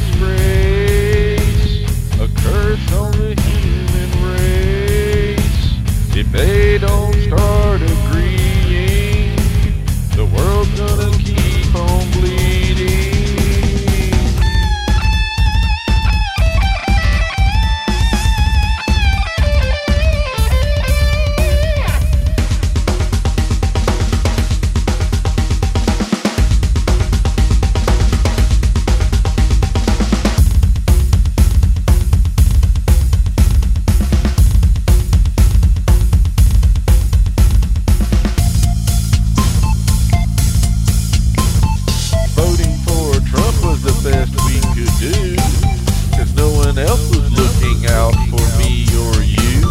disgrace, a curse on the human race. If they don't start agreeing, the world's gonna keep on bleeding. Best we could do, 'cause no one else was looking out for me or you.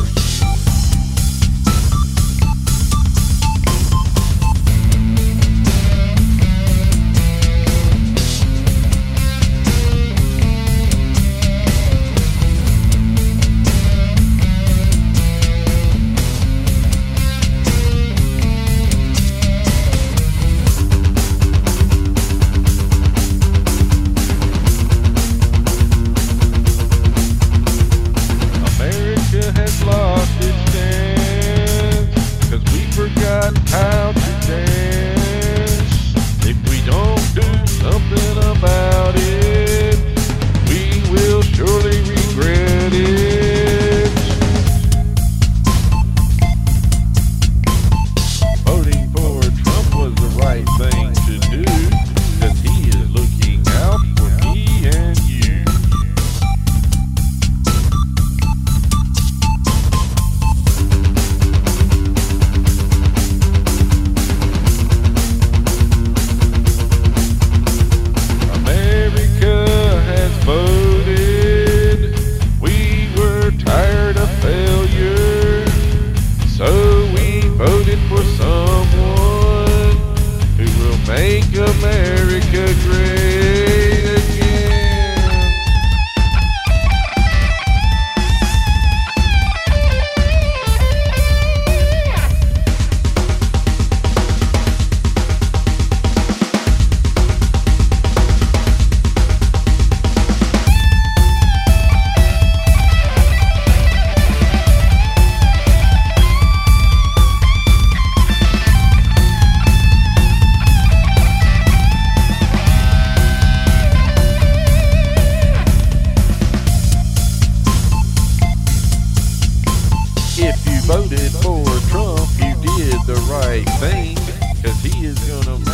Has lost its stance, 'cause we've forgotten how to dance. If we don't do something about it, we will surely regret it. Voting for Trump was the right thing to do, 'cause he is looking out for me and you. Voted, we were tired of failure, so we voted for someone who will make America great again. If you voted for Trump, you did the right thing, 'cause he is gonna